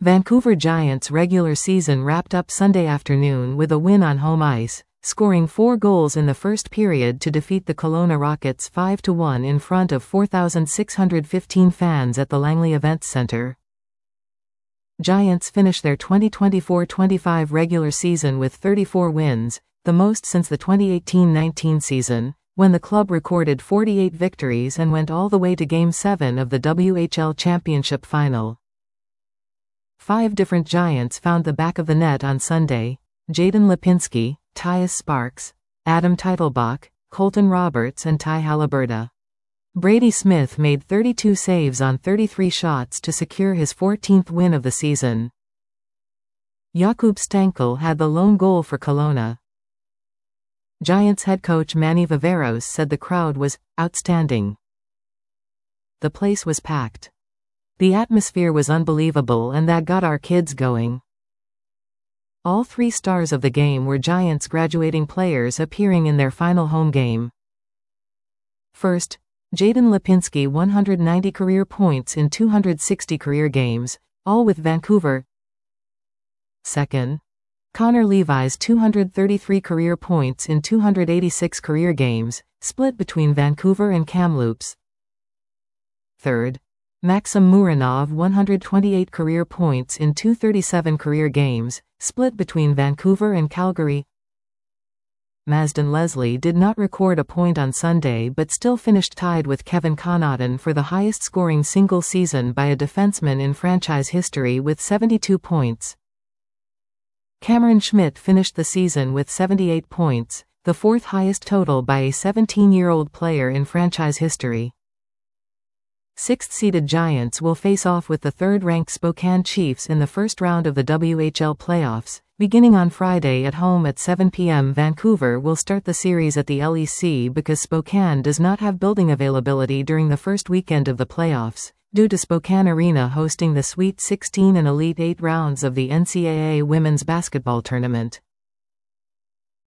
Vancouver Giants' regular season wrapped up Sunday afternoon with a win on home ice, scoring 4 goals in the first period to defeat the Kelowna Rockets 5-1 in front of 4,615 fans at the Langley Events Centre. Giants finished their 2024-25 regular season with 34 wins, the most since the 2018-19 season, when the club recorded 48 victories and went all the way to Game 7 of the WHL Championship Final. 5 different Giants found the back of the net on Sunday: Jaden Lipinski, Tyus Sparks, Adam Teitelbach, Colton Roberts and Ty Haliburda. Brady Smith made 32 saves on 33 shots to secure his 14th win of the season. Jakub Stankel had the lone goal for Kelowna. Giants head coach Manny Viveros said the crowd was outstanding. The place was packed. The atmosphere was unbelievable and that got our kids going. All 3 stars of the game were Giants graduating players appearing in their final home game. First, Jaden Lipinski 190 career points in 260 career games, all with Vancouver. Second, Connor Levi's 233 career points in 286 career games, split between Vancouver and Kamloops. Third, Maxim Muranov 128 career points in 237 career games, split between Vancouver and Calgary. Mazdan Leslie did not record a point on Sunday but still finished tied with Kevin Connaughton for the highest scoring single season by a defenseman in franchise history with 72 points. Cameron Schmidt finished the season with 78 points, the 4th highest total by a 17-year-old player in franchise history. 6th-seeded Giants will face off with the 3rd-ranked Spokane Chiefs in the first round of the WHL playoffs. Beginning on Friday at home at 7 p.m. Vancouver will start the series at the LEC because Spokane does not have building availability during the first weekend of the playoffs, due to Spokane Arena hosting the Sweet 16 and Elite 8 rounds of the NCAA Women's Basketball Tournament.